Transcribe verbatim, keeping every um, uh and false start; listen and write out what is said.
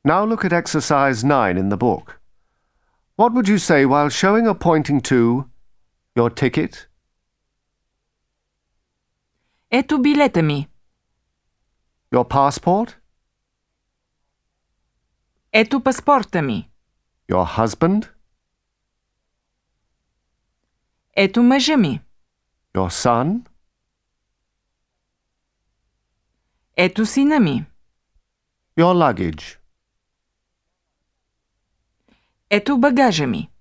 Now look at exercise nine in the book. What would you say while showing or pointing to your ticket? Ето билета ми. Your passport? Ето паспорта ми. Your husband? Ето мъжа ми. Your son? Ето сина ми. Your luggage? Ето багажа ми.